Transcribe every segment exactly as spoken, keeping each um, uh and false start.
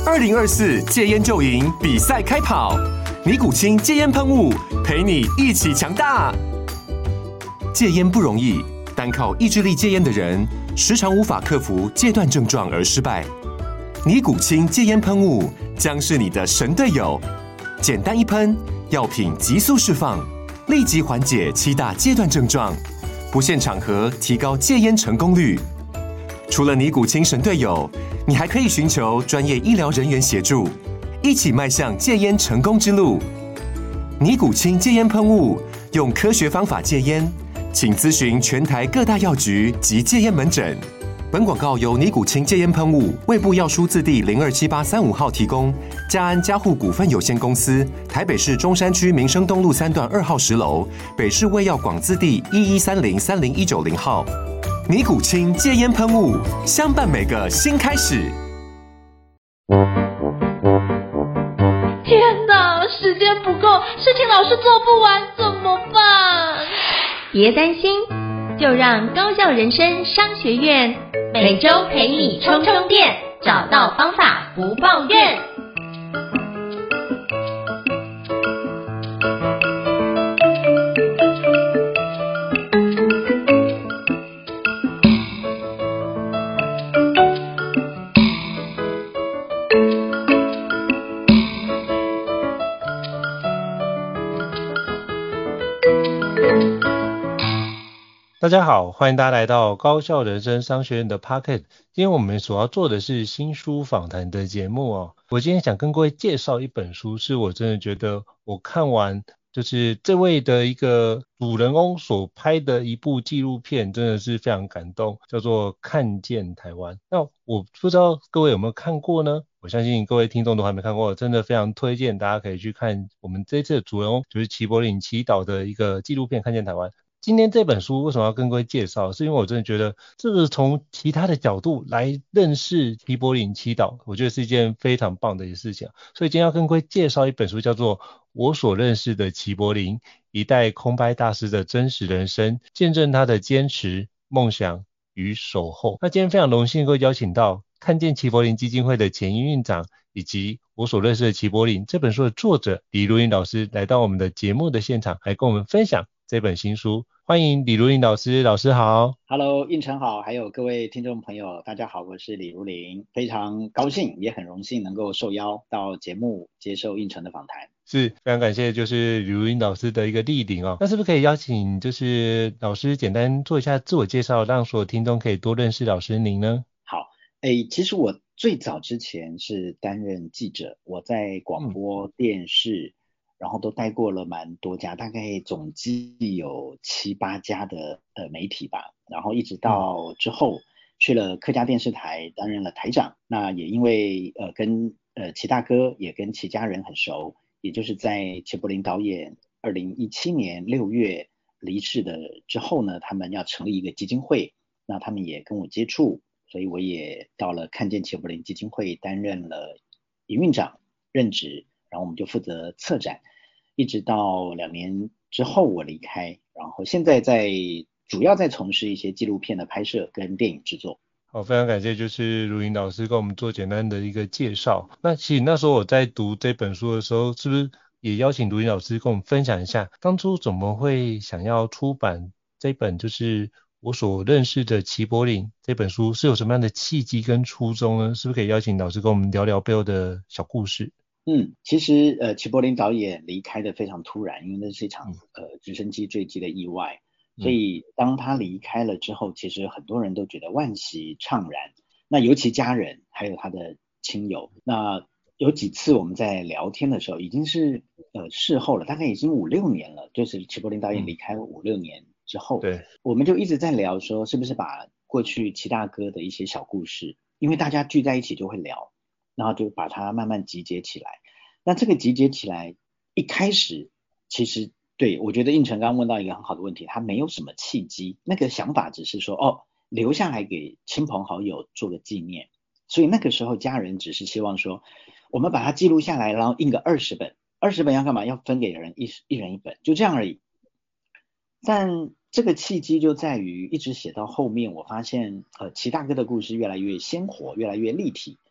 二零二四戒烟就赢比赛开跑，尼古清戒烟喷雾陪你一起强大。戒烟不容易，单靠意志力戒烟的人，时常无法克服戒断症状而失败。尼古清戒烟喷雾将是你的神队友，简单一喷，药品急速释放，立即缓解七大戒断症状，不限场合提高戒烟成功率。除了尼古清神队友，你还可以寻求专业医疗人员协助，一起迈向戒烟成功之路。尼古清戒烟喷雾，用科学方法戒烟，请咨询全台各大药局及戒烟门诊。本广告由尼古清戒烟喷雾、卫部药书字第零二七八三五号提供，嘉安嘉护股份有限公司，台北市中山区民生东路三段二号十楼，北市卫药广字第一一三零三零一九零号。尼古清戒烟喷雾，相伴每个新开始。 天哪，时间不够，事情老是做不完，怎么办？ 别担心，就让高效人生商学院每周陪你充充电，找到方法不抱怨。 大家好，欢迎大家来到高效人生商学院的 Podcast。今天我们所要做的是新书访谈的节目哦。我今天想跟各位介绍一本书，是我真的觉得我看完就是这位的一个主人翁所拍的一部纪录片，真的是非常感动，叫做《看见台湾》。那我不知道各位有没有看过呢？我相信各位听众都还没看过，真的非常推荐大家可以去看我们这次的主人翁，就是齐柏林祈祷的一个纪录片《看见台湾》。今天这本书为什么要跟各位介绍，是因为我真的觉得这个从其他的角度来认识齐柏林祈祷，我觉得是一件非常棒的一件事情。所以今天要跟各位介绍一本书，叫做《我所认识的齐柏林：一代空拍大师的真实人生，见证他的坚持、梦想与守候》。那今天非常荣幸各位邀请到看见齐柏林基金会的前营运长，以及我所认识的齐柏林这本书的作者李如林老师来到我们的节目的现场，来跟我们分享这本新书。欢迎李如林老师，老师好。 Hello， 应成好，还有各位听众朋友，大家好，我是李如林，非常高兴，也很荣幸能够受邀到节目接受应成的访谈。 是非常感谢就是李如林老师的一个莅临哦。那是不是可以邀请就是老师简单做一下自我介绍，让所有听众可以多认识老师您呢？ 好，诶，其实我最早之前是担任记者，我在广播、嗯、电视然后都待过了蛮多家，大概总计有七八家的呃媒体吧，然后一直到之后去了客家电视台担任了台长。那也因为呃跟呃齐大哥也跟齐家人很熟，也就是在齐柏林导演二零一七年六月离世的之后呢，他们要成立一个基金会，那他们也跟我接触，所以我也到了看见齐柏林基金会担任了营运长任职，然后我们就负责策展，一直到两年之后我离开，然后现在在主要在从事一些纪录片的拍摄跟电影制作。 好，非常感谢就是如林老师跟我们做简单的一个介绍。那其实那时候我在读这本书的时候，是不是也邀请如林老师跟我们分享一下，当初怎么会想要出版这本就是我所认识的齐柏林这本书，是有什么样的契机跟初衷呢？是不是可以邀请老师跟我们聊聊背后的小故事？ 嗯，其实呃，齐柏林导演离开的非常突然，因为那是一场、嗯、呃直升机坠机的意外，所以当他离开了之后，其实很多人都觉得惋惜怅然。那尤其家人还有他的亲友，那有几次我们在聊天的时候，已经是呃事后了，大概已经五六年了，就是齐柏林导演离开五六年之后，对，我们就一直在聊说，是不是把过去齐大哥的一些小故事，因为大家聚在一起就会聊。然后就把它慢慢集结起来。那这个集结起来，一开始其实对我觉得应成刚刚问到一个很好的问题，他没有什么契机，那个想法只是说哦，留下来给亲朋好友做个纪念。所以那个时候家人只是希望说，我们把它记录下来，然后印个二十本，二十本要干嘛？要分给人一一人一本，就这样而已。但这个契机就在于一直写到后面，我发现呃齐大哥的故事越来越鲜活，越来越立体。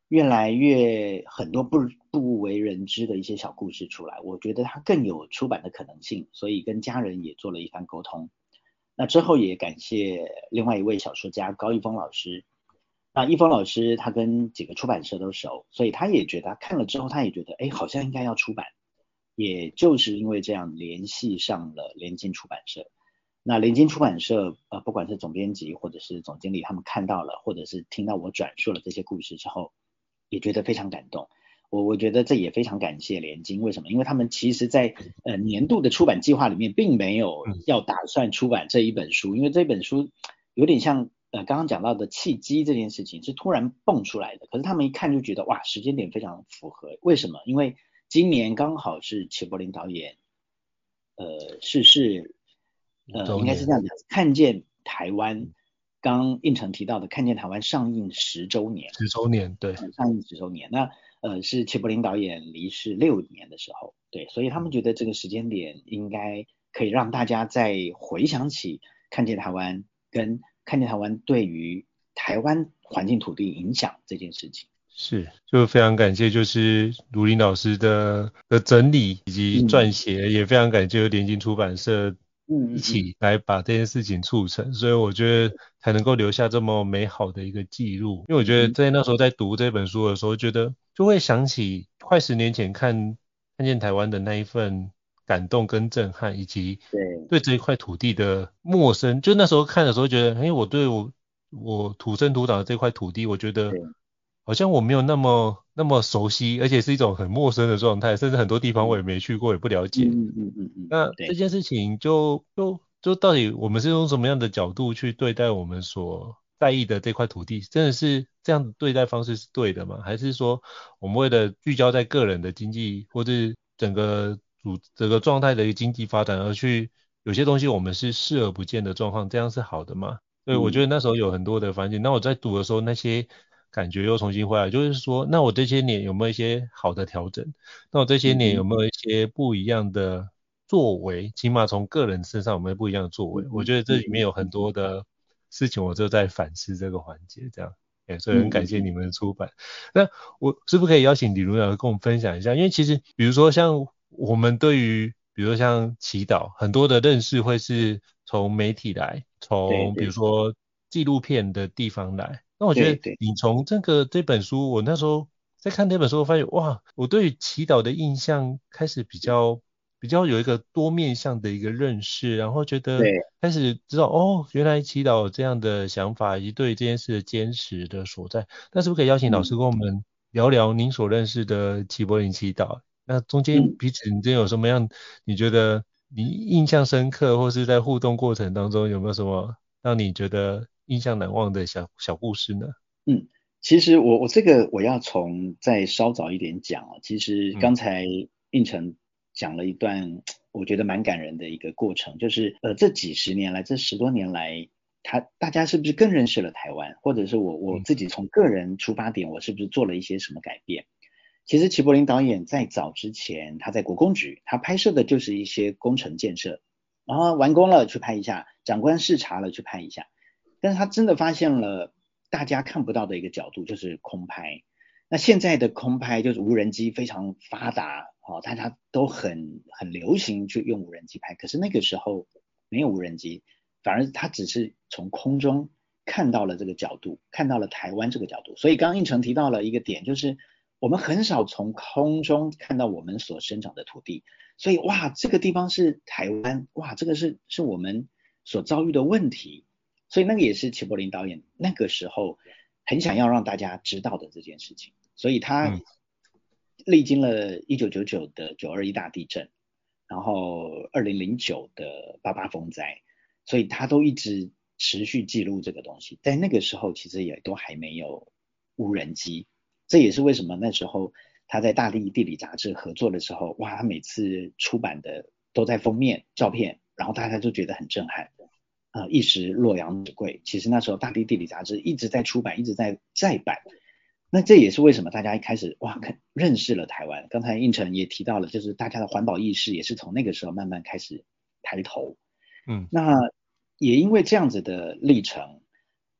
越来越很多不不为人知的一些小故事出来，我觉得它更有出版的可能性，所以跟家人也做了一番沟通。那之后也感谢另外一位小说家高一峰老师。那一峰老师他跟几个出版社都熟，所以他也觉得他看了之后，他也觉得哎，好像应该要出版。也就是因为这样联系上了联经出版社。那联经出版社呃，不管是总编辑或者是总经理，他们看到了或者是听到我转述了这些故事之后，也觉得非常感动。我我觉得这也非常感谢联经，为什么？因为他们其实在呃年度的出版计划里面并没有要打算出版这一本书，因为这本书有点像呃刚刚讲到的契机这件事情是突然蹦出来的，可是他们一看就觉得哇，时间点非常符合。为什么？因为今年刚好是齐柏林导演呃逝世，呃应该是这样讲，看见台湾，刚应成提到的看见台湾上映十周年， 十周年，对， 上映十周年，那呃是齐柏林导演离世六年的时候，对，所以他们觉得这个时间点应该可以让大家再回想起看见台湾跟看见台湾对于台湾环境土地影响这件事情。 是，就非常感谢就是卢林老师的的整理以及撰写，嗯、也非常感谢联经出版社一起来把这件事情促成，嗯嗯嗯，所以我觉得才能够留下这么美好的一个记录。因为我觉得在那时候在读这本书的时候，觉得就会想起快十年前看看见台湾的那一份感动跟震撼，以及对这一块土地的陌生。就那时候看的时候觉得，哎，我对我我土生土长的这块土地，我觉得好像我没有那么那么熟悉，而且是一种很陌生的状态，甚至很多地方我也没去过，也不了解。 嗯嗯嗯嗯。 那这件事情就就就到底我们是用什么样的角度去对待我们所在意的这块土地？真的是这样的对待方式是对的吗？还是说我们为了聚焦在个人的经济或是整个主整个状态的一个经济发展而去有些东西我们是视而不见的状况，这样是好的吗？所以我觉得那时候有很多的反省。那我在读的时候，那些感觉又重新回来，就是说，那我这些年有没有一些好的调整？那我这些年有没有一些不一样的作为？起码从个人身上有没有不一样的作为？我觉得这里面有很多的事情，我就在反思这个环节，这样。欸、所以很感谢你们的出版。那我是不是可以邀请李卢老师跟我们分享一下？因为其实比如说像我们对于比如说像祈祷，很多的认识会是从媒体来，从比如说纪录片的地方来。那我觉得你从这个这本书，我那时候在看这本书，我发现哇，我对于祈祷的印象开始比较比较有一个多面向的一个认识，然后觉得开始知道哦，原来祈祷有这样的想法以及对这件事的坚持的所在。那是不是可以邀请老师跟我们聊聊您所认识的齐柏林祈祷？那中间彼此之间有什么样你觉得你印象深刻，或是在互动过程当中有没有什么让你觉得印象难忘的小小故事呢？ 嗯，其实我我这个我要从再稍早一点讲啊。其实刚才应成讲了一段我觉得蛮感人的一个过程，就是呃这几十年来，这十多年来，他大家是不是更认识了台湾，或者是我我自己从个人出发点，我是不是做了一些什么改变？其实齐柏林导演在早之前，他在国工局，他拍摄的就是一些工程建设，然后完工了去拍一下，长官视察了去拍一下。但是他真的发现了大家看不到的一个角度，就是空拍。那现在的空拍就是无人机非常发达，哦，大家都很很流行去用无人机拍，可是那个时候没有无人机，反而他只是从空中看到了这个角度，看到了台湾这个角度。所以刚刚应成提到了一个点，就是我们很少从空中看到我们所生长的土地，所以哇，这个地方是台湾，哇，这个是是我们所遭遇的问题。所以那个也是齐柏林导演那个时候很想要让大家知道的这件事情。所以他历经了一九九九的九二一大地震，然后二零零九的八八风灾，所以他都一直持续记录这个东西。在那个时候其实也都还没有无人机，这也是为什么那时候他在大地地理杂志合作的时候，哇，他每次出版的都在封面照片，然后大家就觉得很震撼，呃，一时洛阳纸贵。其实那时候大地地理杂志一直在出版，一直在再版。那这也是为什么大家一开始哇认识了台湾。刚才应成也提到了，就是大家的环保意识也是从那个时候慢慢开始抬头。嗯，那也因为这样子的历程，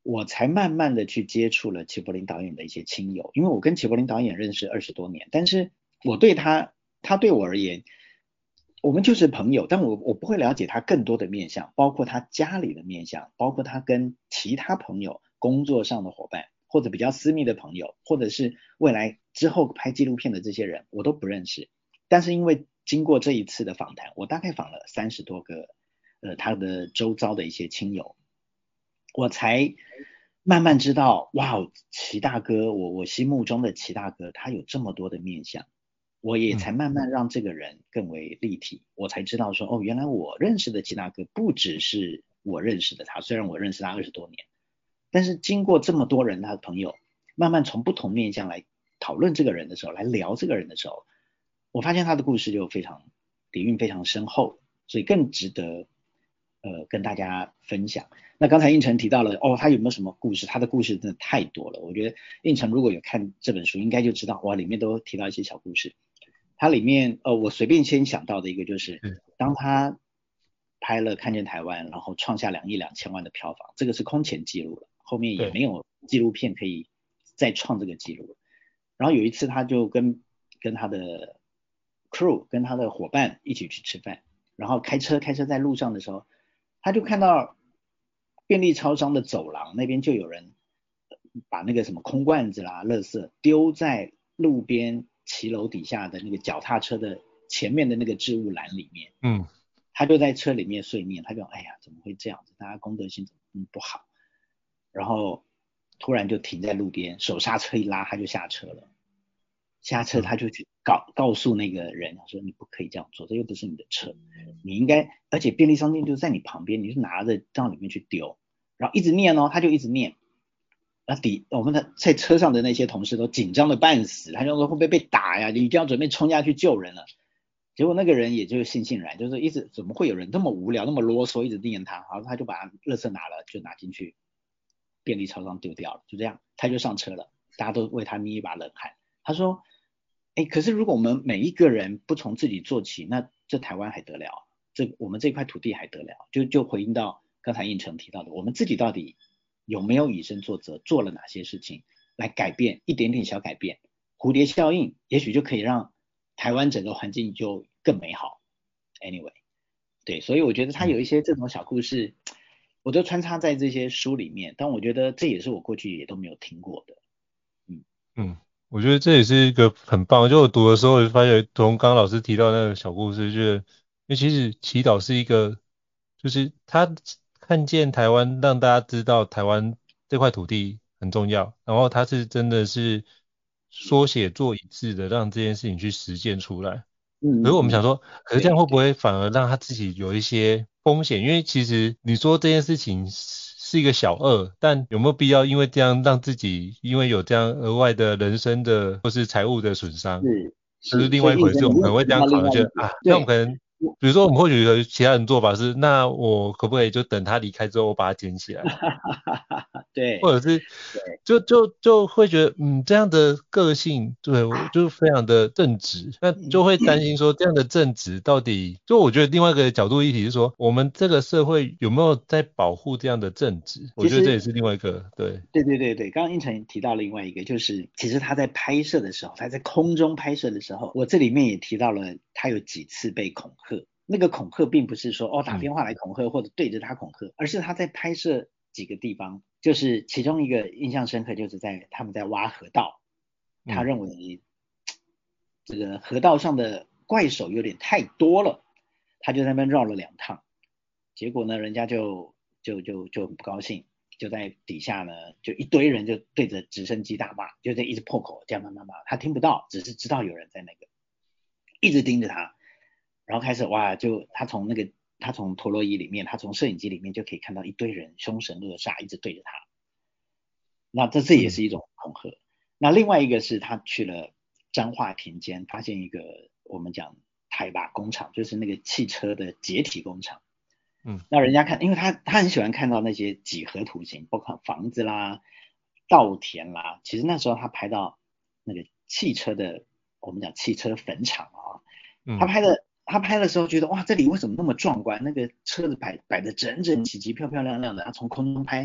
我才慢慢的去接触了齐柏林导演的一些亲友，因为我跟齐柏林导演认识二十多年，但是我对他，他对我而言，我们就是朋友，但我我不会了解他更多的面向，包括他家里的面向，包括他跟其他朋友、工作上的伙伴，或者比较私密的朋友，或者是未来之后拍纪录片的这些人，我都不认识。但是因为经过这一次的访谈，我大概访了三十多个，呃，他的周遭的一些亲友，我才慢慢知道，哇，齐大哥，我我心目中的齐大哥，他有这么多的面向，我也才慢慢让这个人更为立体，嗯、我才知道说，哦，原来我认识的齐大哥不只是我认识的他，虽然我认识他二十多年，但是经过这么多人他的朋友，慢慢从不同面向来讨论这个人的时候，来聊这个人的时候，我发现他的故事就非常底蕴非常深厚，所以更值得呃跟大家分享。那刚才应成提到了哦，他有没有什么故事？他的故事真的太多了。我觉得应成如果有看这本书，应该就知道哇，里面都提到一些小故事。它里面呃，我随便先想到的一个就是，当他拍了《看见台湾》，然后创下两亿两千万的票房，这个是空前纪录了，后面也没有纪录片可以再创这个纪录了。然后有一次他就跟跟他的 crew 跟他的伙伴一起去吃饭，然后开车开车在路上的时候，他就看到便利超商的走廊那边就有人把那个什么空罐子啦、垃圾丢在路边骑楼底下的那个脚踏车的前面的那个置物篮里面。嗯，他就在车里面碎念，他就哎呀怎么会这样子，大家公德心怎么不好，然后突然就停在路边，手刹车一拉他就下车了，下车他就去告告诉那个人说你不可以这样做，这又不是你的车，你应该，而且便利商店就在你旁边，你就拿着到里面去丢，然后一直念哦，他就一直念，然后底我们的在车上的那些同事都紧张的半死，他就说会不会被打呀，你就要准备冲下去救人了。结果那个人也就悻悻然，就是一直怎么会有人那么无聊那么啰嗦，一直念他，然后他就把垃圾拿了，就拿进去便利超商丢掉了，就这样他就上车了，大家都为他捏一把冷汗。他说哎，可是如果我们每一个人不从自己做起，那这台湾还得了，这我们这块土地还得了，就就回应到刚才应成提到的，我们自己到底有没有以身作则，做了哪些事情来改变，一点点小改变，蝴蝶效应也许就可以让台湾整个环境就更美好。 anyway 对，所以我觉得他有一些这种小故事我都穿插在这些书里面，但我觉得这也是我过去也都没有听过的。 嗯嗯，我觉得这也是一个很棒，就我读的时候我就发现从刚刚老师提到那个小故事，就是因为其实祈祷是一个，就是他看见台湾，让大家知道台湾这块土地很重要，然后他是真的是说写做一致的让这件事情去实践出来。嗯，可是我们想说，可是这样会不会反而让他自己有一些风险？因为其实你说这件事情是一个小恶，但有没有必要因为这样让自己因为有这样额外的人生的或是财务的损伤？是，这是另外一回事。我们可能会这样考虑，就啊，那我们可能比如说我们或许有其他人做法是，那我可不可以就等他离开之后我把它捡起来？对，或者是就就就会觉得嗯这样的个性对我就非常的正直，那就会担心说这样的正直到底，就我觉得另外一个角度议题是说我们这个社会有没有在保护这样的正直，我觉得这也是另外一个。对对对对对，刚刚应成提到另外一个，就是其实他在拍摄的时候，他在空中拍摄的时候，我这里面也提到了他有几次被恐吓，那个恐吓并不是说哦打电话来恐吓或者对着他恐吓，而是他在拍摄几个地方，就是其中一个印象深刻，就是在他们在挖河道，他认为这个河道上的怪手有点太多了，他就在那边绕了两趟，结果呢人家就就就就很不高兴，就在底下呢就一堆人就对着直升机大骂，就在一直破口这样骂骂骂，他听不到，只是知道有人在那个一直盯着他，然后开始哇就他从那个他从陀螺仪里面，他从摄影机里面就可以看到一堆人凶神恶煞一直对着他，那这这也是一种恐吓。嗯、那另外一个是他去了彰化田间，发现一个我们讲台把工厂，就是那个汽车的解体工厂。嗯，那人家看，因为他他很喜欢看到那些几何图形，包括房子啦、稻田啦。其实那时候他拍到那个汽车的，我们讲汽车坟场啊，嗯、他拍的。他拍的时候觉得哇这里为什么那么壮观，那个车子摆摆得整整齐齐漂漂亮亮的，他从空中拍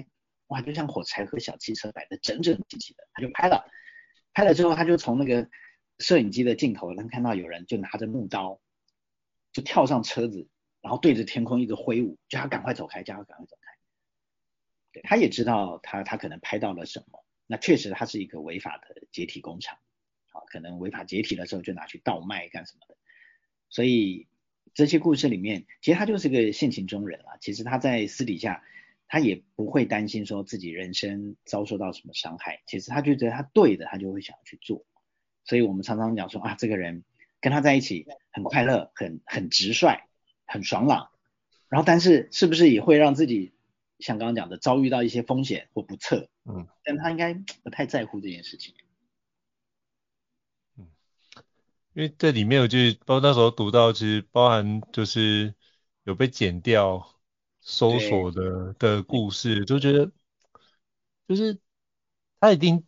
哇，就像火柴盒小汽车摆得整整齐齐的，他就拍了，拍了之后他就从那个摄影机的镜头能看到有人就拿着木刀就跳上车子，然后对着天空一个挥舞，叫他赶快走开，叫他赶快走开。对，他也知道他他可能拍到了什么，那确实他是一个违法的解体工厂，好，可能违法解体的时候就拿去倒卖干什么的，所以这些故事里面，其实他就是个性情中人啊。其实他在私底下，他也不会担心说自己人生遭受到什么伤害。其实他就觉得他对的，他就会想要去做。所以我们常常讲说啊，这个人跟他在一起很快乐，很很直率，很爽朗。然后，但是是不是也会让自己像刚刚讲的遭遇到一些风险或不测？嗯，但他应该不太在乎这件事情。 因为这里面我就是包括那时候读到，其实包含就是有被剪掉、搜索的的故事，就觉得就是他一定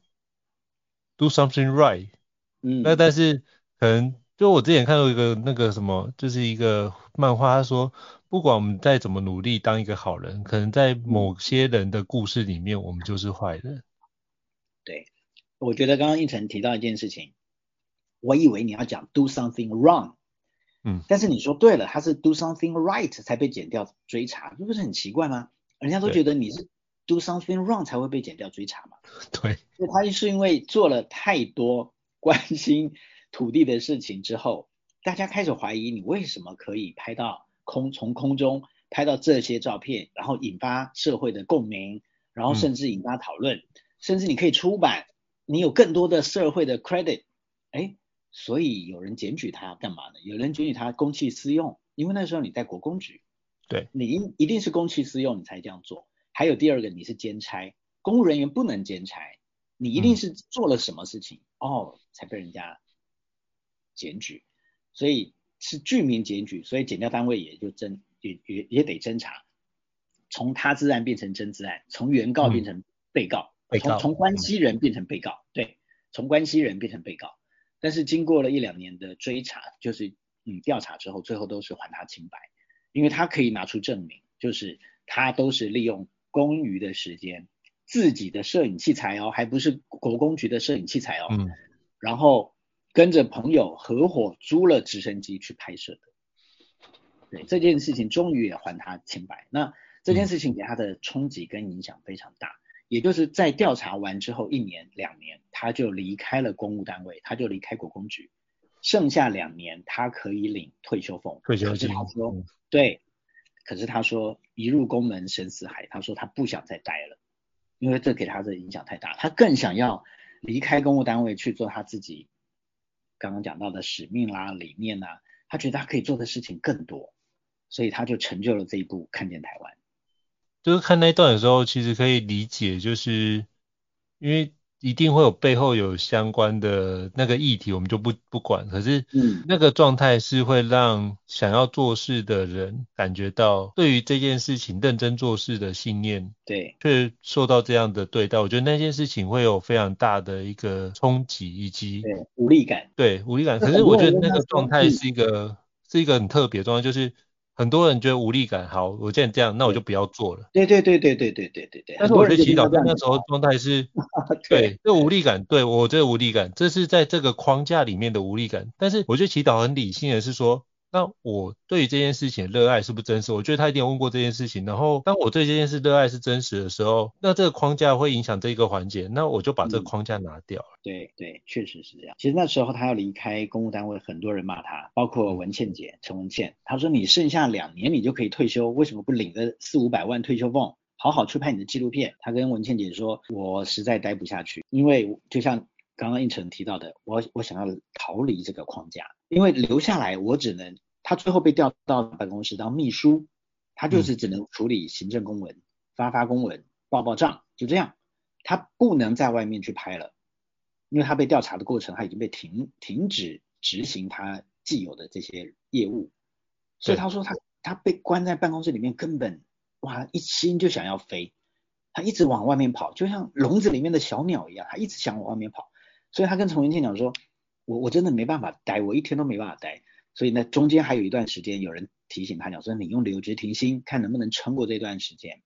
do something right，嗯，那但是可能就我之前看到一个那个什么，就是一个漫画，他说不管我们再怎么努力当一个好人，可能在某些人的故事里面，我们就是坏人。 对，我觉得刚刚一晨提到一件事情。我以为你要讲 do something wrong， 嗯，但是你说对了，他是 do something right 才被剪掉追查，这不是很奇怪吗？人家都觉得你是 do something wrong 才会被剪掉追查嘛。 对， 所以他是因为做了太多关心土地的事情之后，大家开始怀疑你为什么可以拍到空从空中拍到这些照片，然后引发社会的共鸣，然后甚至引发讨论，嗯、甚至你可以出版，你有更多的社会的 credit， 哎。所以有人检举他干嘛呢？有人检举他公器私用，因为那时候你在国公局， 对， 你一定是公器私用你才这样做。还有第二个，你是兼差，公务人员不能兼差，你一定是做了什么事情、嗯、哦才被人家检举，所以是居民检举，所以检调单位也就侦也也也得侦查，从他自案变成侦自案，从原告变成被告， 嗯、 从从关系人变成被告，嗯、对，从关系人变成被告。但是经过了一两年的追查，就是嗯调查之后，最后都是还他清白，因为他可以拿出证明，就是他都是利用公余的时间，自己的摄影器材哦，还不是国公局的摄影器材哦，嗯，然后跟着朋友合伙租了直升机去拍摄的，对，这件事情终于也还他清白。那这件事情给他的冲击跟影响非常大。也就是在调查完之后一年两年，他就离开了公务单位，他就离开国公局，剩下两年他可以领退休俸。 退休金。 可是他说、嗯、对，可是他说一入宫门深似海，他说他不想再待了，因为这给他的影响太大，他更想要离开公务单位去做他自己刚刚讲到的使命啦、理念啦，他觉得他可以做的事情更多，所以他就成就了这一部《看见台湾》。 就是看那一段的时候，其实可以理解，就是因为一定会有背后有相关的那个议题，我们就不不管。可是，嗯，那个状态是会让想要做事的人感觉到对于这件事情认真做事的信念， 对， 却受到这样的对待。我觉得那件事情会有非常大的一个冲击以及对无力感， 对无力感。可是我觉得那个状态是一个是一个很特别的状态，就是。很多人觉得无力感，好，我既然这样，那我就不要做了。 对对对对对对对对对。 但是我觉得祈祷在那时候状态是，对，这无力感，对我这个无力感，这是在这个框架里面的无力感。但是我觉得祈祷很理性的是说，那我对于这件事情的热爱是不是真实？我觉得他一定有问过这件事情。然后当我对这件事热爱是真实的时候，那这个框架会影响这一个环节，那我就把这个框架拿掉了。 嗯、对对，确实是这样。其实那时候他要离开公务单位，很多人骂他，包括文倩姐陈文倩，他说你剩下两年你就可以退休，为什么不领个四五百万退休俸，好好去拍你的纪录片？他跟文倩姐说，我实在待不下去，因为就像刚刚应成提到的，我我想要逃离这个框架，因为留下来我只能，他最后被调到办公室当秘书，他就是只能处理行政公文、嗯、发发公文、报报账，就这样，他不能在外面去拍了，因为他被调查的过程，他已经被停停止执行他既有的这些业务，所以他说他他被关在办公室里面，根本哇一心就想要飞，他一直往外面跑，就像笼子里面的小鸟一样，他一直想往外面跑。所以他跟陈文倩讲说，我我真的没办法待，我一天都没办法待。所以呢，中间还有一段时间，有人提醒他讲说，你用留职停薪，看能不能撑过这段时间。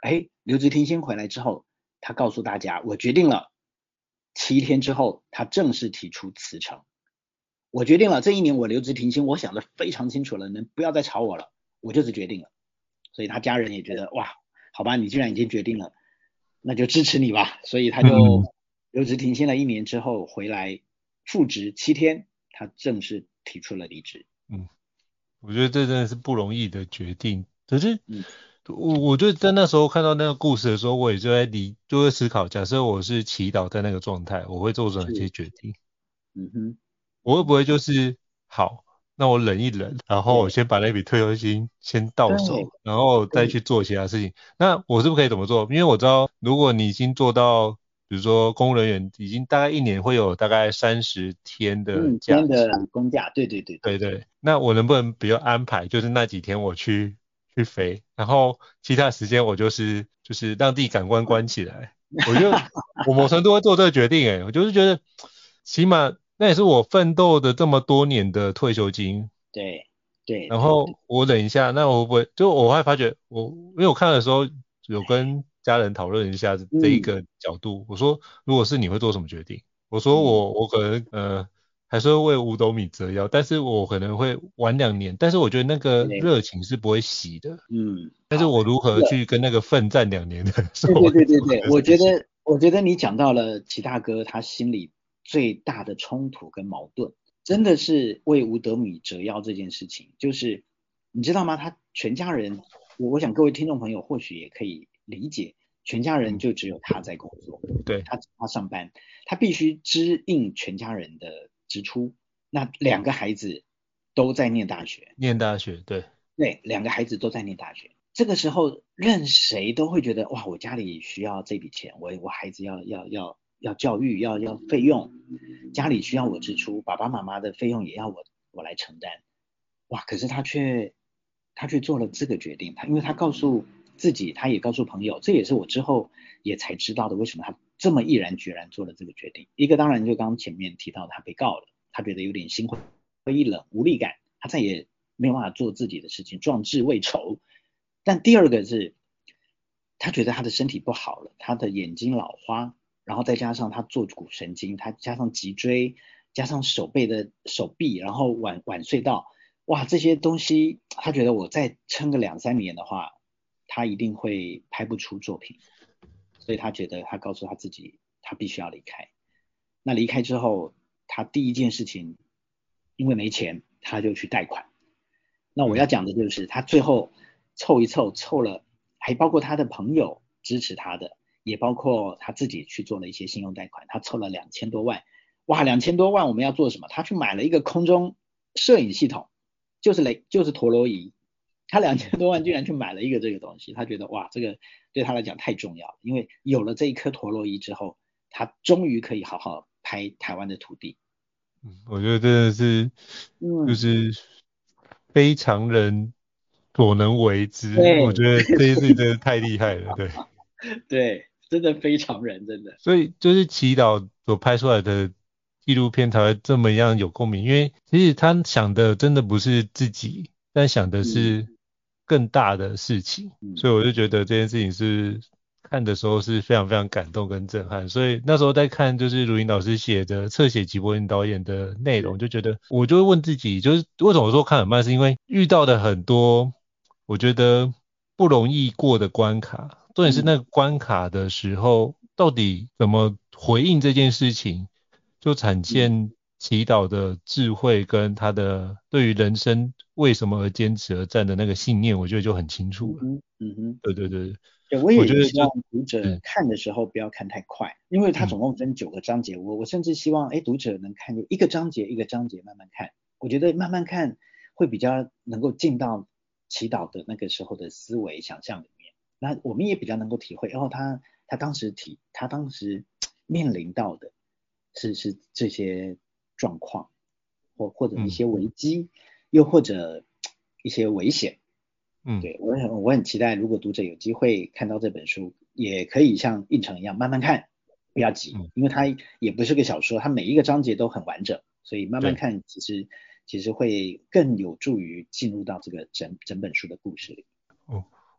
哎，留职停薪回来之后，他告诉大家，我决定了，七天之后他正式提出辞呈。我决定了，这一年我留职停薪，我想得非常清楚了，能不要再吵我了，我就是决定了。所以他家人也觉得，哇，好吧，你既然已经决定了，那就支持你吧。所以他就留职停薪了一年之后回来复职七天，他正式提出了离职。 嗯，我觉得这真的是不容易的决定。可是， 嗯， 我我就在那时候看到那个故事的时候，我也就在理，就会思考，假设我是祈祷在那个状态，我会做出哪些决定？ 嗯哼， 我会不会就是好，那我忍一忍，然后我先把那笔退休金先到手，然后再去做其他事情？那我是不是可以怎么做？因为我知道，如果你已经做到，比如说公务人员已经大概一年会有大概三十天的假期， 嗯，天的公假，对对对对对，那我能不能比如安排，就是那几天我去去飞，然后其他时间我就是就是让自己感官关起来。我就我某程度会做这个决定，诶，我就是觉得起码那也是我奋斗的这么多年的退休金。 对对， 然后我忍一下，那我会不会就我会发觉我因为我看的时候有跟家人讨论一下这一个角度，嗯、我说如果是你会做什么决定？我说我我可能呃还是会为五斗米折腰，但是我可能会晚两年，但是我觉得那个热情是不会熄的。 嗯， 但是我如何去跟那个奋战两年的时候？ 对对对对对，我觉得我觉得你讲到了齐大哥他心里最大的冲突跟矛盾，真的是为五斗米折腰这件事情，就是你知道吗？他全家人，我我想各位听众朋友或许也可以理解，全家人就只有他在工作， 对， 他他上班，他必须支应全家人的支出。那两个孩子都在念大学， 念大学，对对，两个孩子都在念大学。这个时候，任谁都会觉得，哇，我家里需要这笔钱，我我孩子要要要要教育，要要费用，家里需要我支出，爸爸妈妈的费用也要我我来承担。哇，可是他却他却做了这个决定，他因为他告诉自己，他也告诉朋友，这也是我之后也才知道的，为什么他这么毅然决然做了这个决定。一个当然就刚刚前面提到他被告了，他觉得有点心灰意冷、无力感，他再也没有办法做自己的事情，壮志未酬。但第二个是，他觉得他的身体不好了，他的眼睛老花，然后再加上他坐骨神经，他加上脊椎，加上手背的手臂，然后腕腕隧道，哇，这些东西，他觉得我再撑个两三年的话，他一定会拍不出作品，所以他觉得他告诉他自己，他必须要离开。那离开之后，他第一件事情，因为没钱，他就去贷款。那我要讲的就是他最后凑一凑，凑了，还包括他的朋友支持他的，也包括他自己去做了一些信用贷款，他凑了两千多万。哇，两千多万我们要做什么？他去买了一个空中摄影系统，就是雷，就是陀螺仪。他两千多万居然去买了一个这个东西，他觉得哇，这个对他来讲太重要了，因为有了这一颗陀螺仪之后，他终于可以好好拍台湾的土地。 嗯，我觉得真的是，就是非常人所能为之。我觉得这件事情真的太厉害了，对。 对，真的非常人，真的。 所以就是祈祷所拍出来的纪录片才会这么样有共鸣，因为其实他想的真的不是自己，但想的是更大的事情，嗯、所以我就觉得这件事情是看的时候是非常非常感动跟震撼。所以那时候在看就是如云老师写的侧写齐柏林导演的内容，就觉得我就会问自己，就是为什么说看很慢，是因为遇到的很多我觉得不容易过的关卡。重点是那个关卡的时候，到底怎么回应这件事情，就展现祈祷的智慧跟他的对于人生为什么而坚持而战的那个信念，我觉得就很清楚了。嗯嗯哼， 对对对， 对，我也希望读者看的时候不要看太快，因为它总共分九个章节，我我甚至希望哎读者能看就一个章节一个章节慢慢看，我觉得慢慢看会比较能够进到祈祷的那个时候的思维想象里面。那我们也比较能够体会，哦，他他当时体他当时面临到的是是这些状况，或或者一些危机，嗯、又或者一些危险。嗯，对我很我很期待，如果读者有机会看到这本书，也可以像印成一样慢慢看，不要急，嗯、因为它也不是个小说，它每一个章节都很完整，所以慢慢看其实其实会更有助于进入到这个整整本书的故事里。 哦。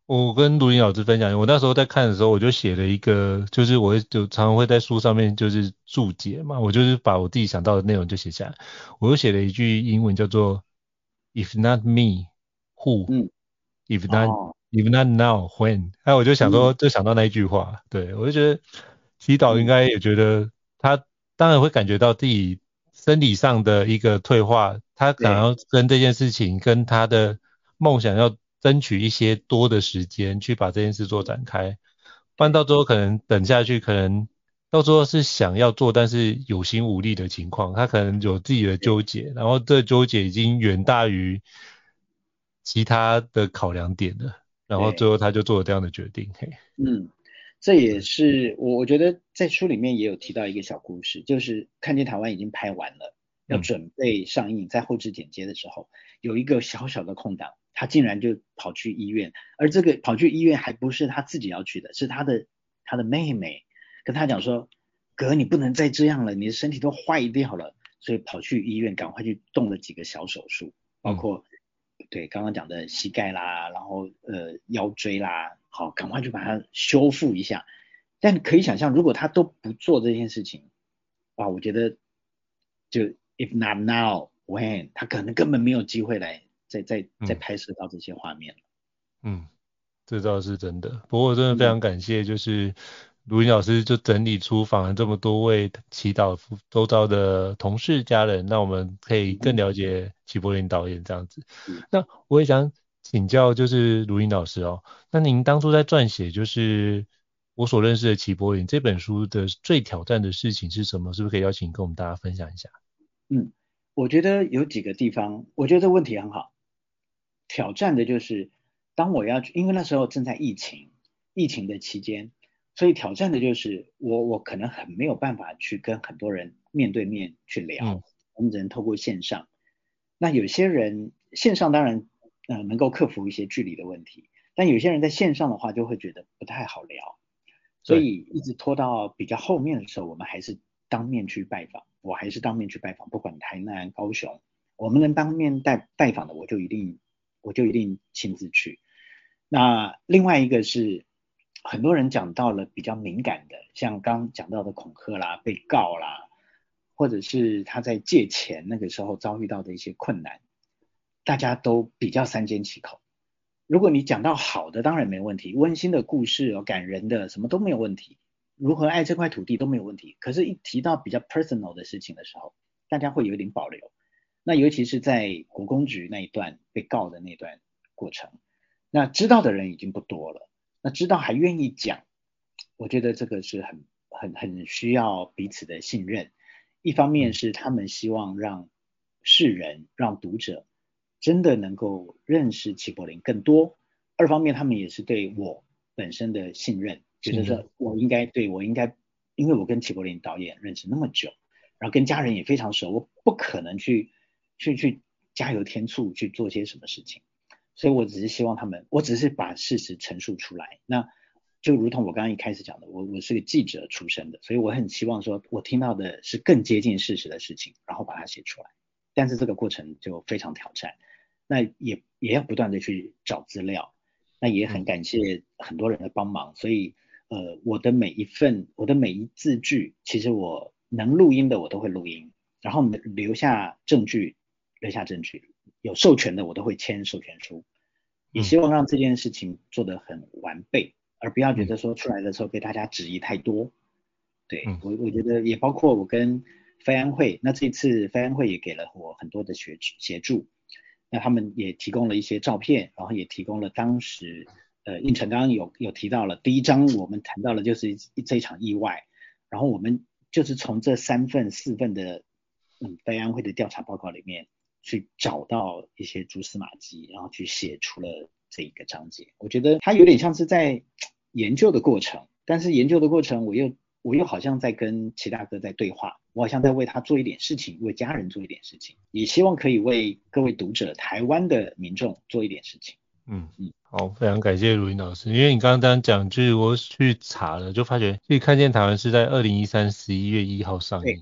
我跟卢林老师分享，我那时候在看的时候，我就写了一个，就是我就常常会在书上面就是注解嘛，我就是把我自己想到的内容就写下来，我就写了一句英文叫做 "If not me, who? 嗯， If not, 哦， if not now, when?" 哎，我就想嗯说，就想到那一句话，对，我就觉得祈祷应嗯， 该也觉得他当然会感觉到自己生理上的一个退化，他想对要跟这件事情跟他的梦想要争取一些多的时间去把这件事做展开，不然对到最后可能等下去，可能到最后是想要做，但是有心无力的情况，他可能有自己的对纠结，然后这纠结已经远大于其他的考量点了，然后最对， 后他就做了这样的决定，嘿， 嗯。这也是我我觉得在书里面也有提到一个小故事，就是看见台湾已经拍完了，要嗯准备上映，在后置剪接的时候，有一个小小的空档，他竟然就跑去医院，而这个跑去医院还不是他自己要去的，是他的他的妹妹跟他讲说，哥你不能再这样了，你的身体都坏掉了，所以跑去医院赶快去动了几个小手术，包嗯括对刚刚讲的膝盖啦，然后呃腰椎啦，好，赶快就把它修复一下。但可以想象，如果他都不做这件事情，哇，我觉得就 if not now when，他可能根本没有机会来再再再嗯拍摄到这些画面。 嗯。这倒是真的，不过我真的非嗯常感谢，就是卢云老师就整理出访了这么多位祈祷周遭的同事家人，让我们可以更嗯了解齐柏林导演这样子。 嗯那我也想请教，就是卢云老师哦，那您当初在撰写就是我所认识的齐柏林这本书的最挑战的事情是什么？是不是可以邀请跟我们大家分享一下？ 嗯，我觉得有几个地方，我觉得这个问题很好。挑战的就是当我要去，因为那时候正在疫情，疫情的期间，所以挑战的就是我我可能很没有办法去跟很多人面对面去聊， 嗯我们只能透过线上。那有些人线上当然呃能够克服一些距离的问题，但有些人在线上的话就会觉得不太好聊，所对， 以一直拖到比较后面的时候，我们还是当面去拜访，我还是当面去拜访，不管台南、高雄，我们能当面拜拜访的，我就一定我就一定亲自去。那另外一个是很多人讲到了比较敏感的，像刚讲到的恐吓啦、被告啦，或者是他在借钱那个时候遭遇到的一些困难，大家都比较三缄其口。如果你讲到好的，当然没问题，温馨的故事哦，感人的什么都没有问题，如何爱这块土地都没有问题。可是，一提到比较 personal 的事情的时候，大家会有一点保留。那尤其是在国公局那一段被告的那段过程，那知道的人已经不多了，那知道还愿意讲，我觉得这个是很很很需要彼此的信任。一方面嗯是他们希望让世人、让读者真的能够认识齐柏林更多，二方面他们也是对我本身的信任，觉得信任， 说我应该对我应该，因为我跟齐柏林导演认识那么久，然后跟家人也非常熟，我不可能去去去加油添醋去做些什么事情，所以我只是希望他们，我只是把事实陈述出来。那就如同我刚刚一开始讲的，我我是个记者出身的，所以我很希望说我听到的是更接近事实的事情，然后把它写出来。但是这个过程就非常挑战，那也也要不断的去找资料，那也很嗯感谢很多人的帮忙，所以呃我的每一份我的每一字句，其实我能录音的我都会录音，然后留下证据留下证据，有授权的我都会签授权书，也嗯希望让这件事情做得很完备，而不要觉嗯得说出来的时候被大家质疑太多。对， 嗯我我觉得也包括我跟飞安会，那这一次飞安会也给了我很多的协协助，那他们也提供了一些照片，然后也提供了当时呃应成刚刚有有提到了第一章我们谈到了就是这一场意外，然后我们就是从这三份四份的嗯飞安会的调查报告里面去找到一些蛛丝马迹，然后去写出了这一个章节。我觉得它有点像是在研究的过程，但是研究的过程我又我又好像在跟齐大哥在对话，我好像在为他做一点事情，为家人做一点事情，也希望可以为各位读者、台湾的民众做一点事情。 嗯嗯， 好，非常感谢卢云老师，因为你刚刚这样讲，就是我去查了，就发觉，其实看见台湾是在二零一三十一月一号上对映，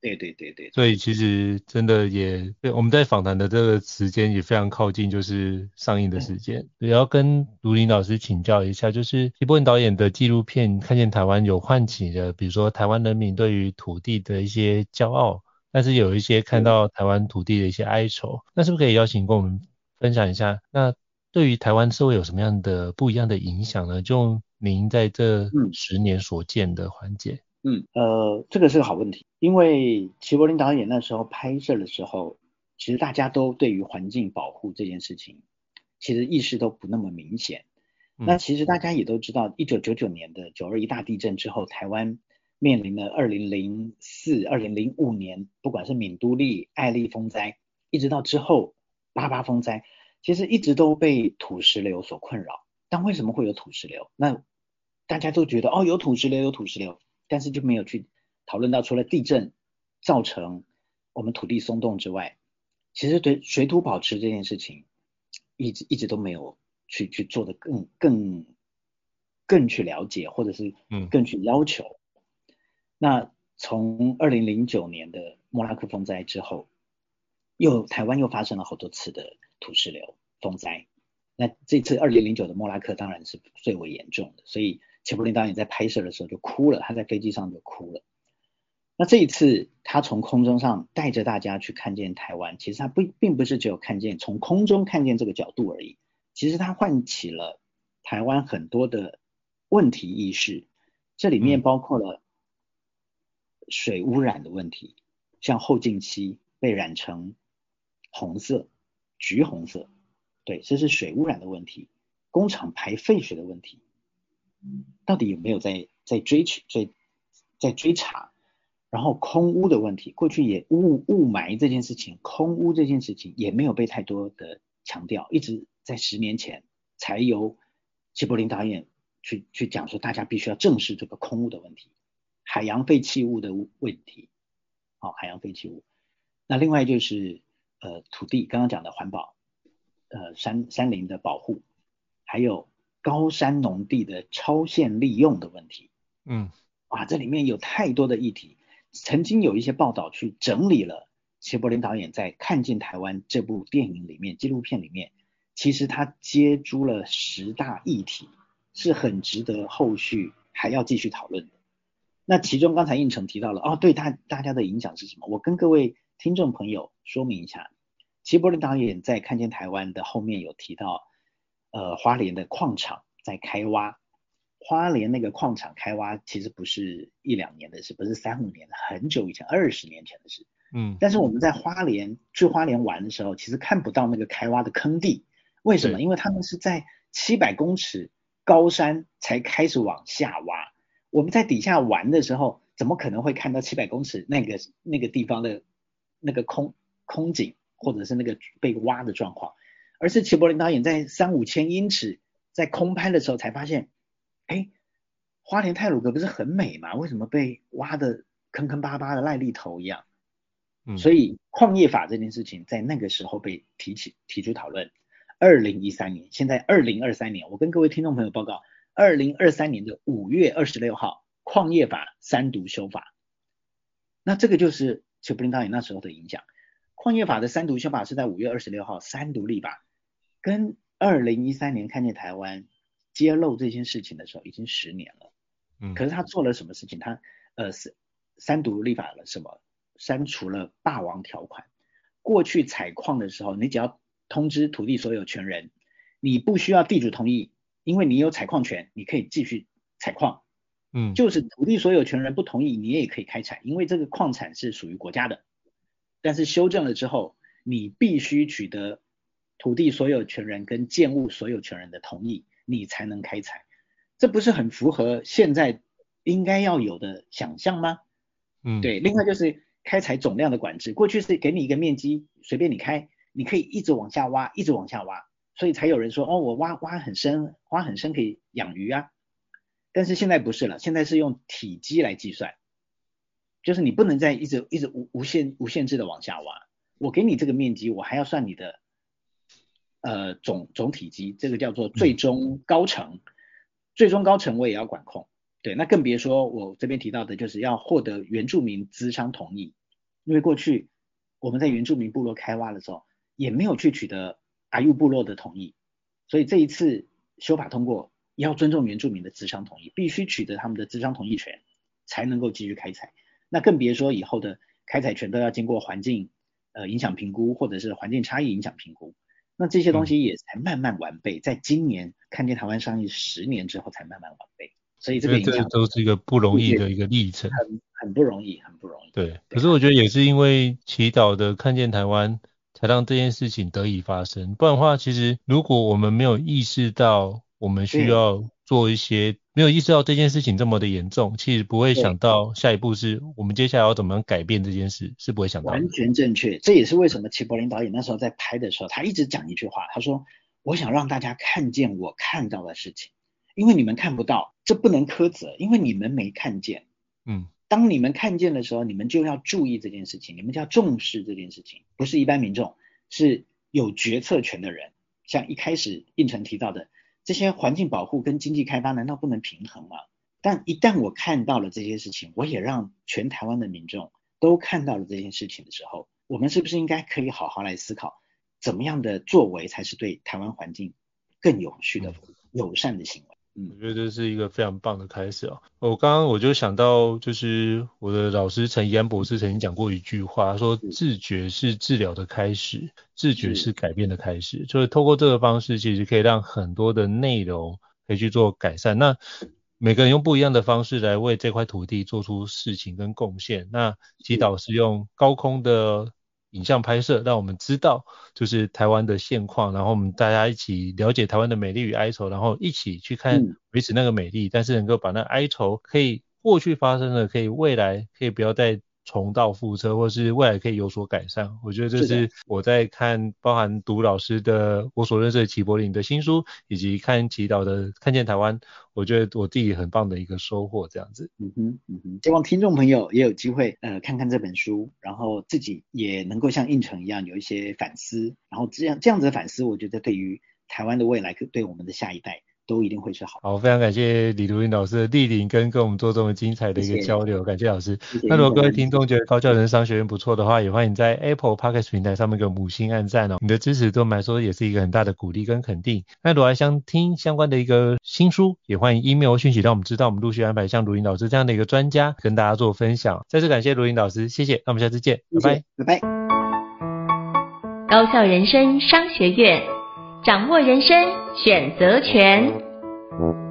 对对对对， 所以其实真的也，我们在访谈的这个时间也非常靠近，就是上映的时间。也要跟卢林老师请教一下，就是齐柏林导演的纪录片《看见台湾》有唤起的，比如说台湾人民对于土地的一些骄傲，但是有一些看到台湾土地的一些哀愁。那是不是可以邀请跟我们分享一下？那对于台湾社会有什么样的不一样的影响呢？就您在这十年所见的环节。 嗯，呃，这个是个好问题，因为齐柏林导演那时候拍摄的时候，其实大家都对于环境保护这件事情，其实意识都不那么明显。嗯、那其实大家也都知道，一九九九年的九二一大地震之后，台湾面临了二零零四、二零零五年，不管是闽都历、爱丽风灾，一直到之后八八风灾，其实一直都被土石流所困扰。但为什么会有土石流？那大家都觉得哦，有土石流，有土石流。但是就没有去讨论到，除了地震造成我们土地松动之外，其实对水土保持这件事情，一直一直都没有去去做的更更更去了解，或者是更去要求。嗯、那从二零零九年的莫拉克风灾之后，又台湾又发生了好多次的土石流风灾。那这次二零零九的莫拉克当然是最为严重的，所以齐柏林导演在拍摄的时候就哭了，他在飞机上就哭了。那这一次他从空中上带着大家去看见台湾，其实他不并不是只有看见从空中看见这个角度而已，其实他唤起了台湾很多的问题意识，这里面包括了水污染的问题，像后劲溪被染成红色、橘红色，对，这是水污染的问题，工厂排废水的问题。到底有没有在在追取在在追查，然后空污的问题，过去也雾雾霾这件事情，空污这件事情也没有被太多的强调，一直在十年前才由齐柏林导演去去讲说，大家必须要正视这个空污的问题，海洋废弃物的问题，好、哦，海洋废弃物。那另外就是呃土地，刚刚讲的环保，呃山山林的保护，还有高山农地的超限利用的问题，嗯，啊，这里面有太多的议题。曾经有一些报道去整理了齐柏林导演在《看见台湾》这部电影里面、纪录片里面，其实他接诸了十大议题，是很值得后续还要继续讨论的。那其中刚才应成提到了，哦，对大大家的影响是什么？我跟各位听众朋友说明一下，齐柏林导演在《看见台湾》的后面有提到。呃，花莲的矿场在开挖，花莲那个矿场开挖其实不是一两年的事，不是三五年的，很久以前，二十年前的事。嗯，但是我们在花莲去花莲玩的时候，其实看不到那个开挖的坑地，为什么？因为他们是在七百公尺高山才开始往下挖。我们在底下玩的时候，怎么可能会看到七百公尺那个那个地方的那个空空景，或者是那个被挖的状况？而是齐柏林导演在三五千英尺在空拍的时候才发现，哎，花莲太鲁阁不是很美吗？为什么被挖的坑坑巴巴的癞痢头一样？嗯，所以矿业法这件事情在那个时候被提起提出讨论。二零一三年，现在二零二三年，我跟各位听众朋友报告，二零二三年的五月二十六号，矿业法三读修法。那这个就是齐柏林导演那时候的影响。矿业法的三读修法是在五月二十六号三读立法。跟二零一三年看见台湾揭露这件事情的时候已经十年了，嗯，可是他做了什么事情？他呃三读立法了什么？删除了霸王条款。过去采矿的时候，你只要通知土地所有权人，你不需要地主同意，因为你有采矿权，你可以继续采矿。嗯，就是土地所有权人不同意，你也可以开采，因为这个矿产是属于国家的。但是修正了之后，你必须取得土地所有权人跟建物所有权人的同意，你才能开采。这不是很符合现在应该要有的想象吗？嗯，对。另外就是开采总量的管制，过去是给你一个面积随便你开，你可以一直往下挖，一直往下挖，所以才有人说哦，我挖挖很深，挖很深可以养鱼啊。但是现在不是了，现在是用体积来计算，就是你不能再一直一直无无限无限制的往下挖。我给你这个面积，我还要算你的呃总总体积，这个叫做最终高程。最终高程我也要管控。对，那更别说我这边提到的就是要获得原住民咨商同意， 因为过去我们在原住民部落开挖的时候，也没有去取得阿育部落的同意，所以这一次修法通过，也要尊重原住民的咨商同意，必须取得他们的咨商同意权，才能够继续开采。那更别说以后的开采权都要经过环境呃影响评估，或者是环境差异影响评估。那这些东西也才慢慢完备，在今年看见台湾上映十年之后才慢慢完备，所以这个影响这都是一个不容易的一个历程， 很很不容易，很不容易。 对，可是我觉得也是因为祈祷的看见台湾，才让这件事情得以发生。不然的话，其实如果我们没有意识到我们需要做一些，没有意识到这件事情这么的严重，其实不会想到下一步是我们接下来要怎么样改变这件事，是不会想到的。 完全正确，这也是为什么齐柏林导演那时候在拍的时候，他一直讲一句话，他说我想让大家看见我看到的事情，因为你们看不到，这不能苛责，因为你们没看见。 嗯， 当你们看见的时候，你们就要注意这件事情，你们就要重视这件事情，不是一般民众，是有决策权的人。像一开始应成提到的，这些环境保护跟经济开发难道不能平衡吗？但一旦我看到了这些事情，我也让全台湾的民众都看到了这件事情的时候，我们是不是应该可以好好来思考，怎么样的作为才是对台湾环境更有序的、友善的行为？嗯， 我觉得这是一个非常棒的开始哦。我刚刚我就想到，就是我的老师陈怡安博士曾经讲过一句话，他说自觉是治疗的开始，自觉是改变的开始。就是透过这个方式，其实可以让很多的内容可以去做改善。那每个人用不一样的方式来为这块土地做出事情跟贡献。那祈祷是用高空的影像拍摄，让我们知道就是台湾的现况，然后我们大家一起了解台湾的美丽与哀愁，然后一起去看维持那个美丽，嗯、但是能够把那哀愁可以过去发生的，可以未来可以不要再重蹈覆辙，或是未来可以有所改善。我觉得这是我在看包含读老师的我所认识的齐柏林的新书，以及看祈祷的看见台湾，我觉得我自己很棒的一个收获这样子。 嗯哼嗯哼，希望听众朋友也有机会呃看看这本书，然后自己也能够像应成一样有一些反思，然后这样这样子的反思，我觉得对于台湾的未来，对我们的下一代都一定会是好。 好，非常感谢李如云老师的莅临跟跟我们做这么精彩的一个交流，谢谢感谢老师。 谢谢。 那如果各位听众觉得高教人商学院不错的话，也欢迎在 Apple Podcast 平台上面给我们五星按赞哦，你的支持对我们来说也是一个很大的鼓励跟肯定。那如果还想听相关的一个新书，也欢迎 email 讯息让我们知道，我们陆续安排像如云老师这样的一个专家跟大家做分享。再次感谢如云老师，谢谢，那我们下次见， 谢谢拜拜拜。 高效人生商学院，掌握人生选择权。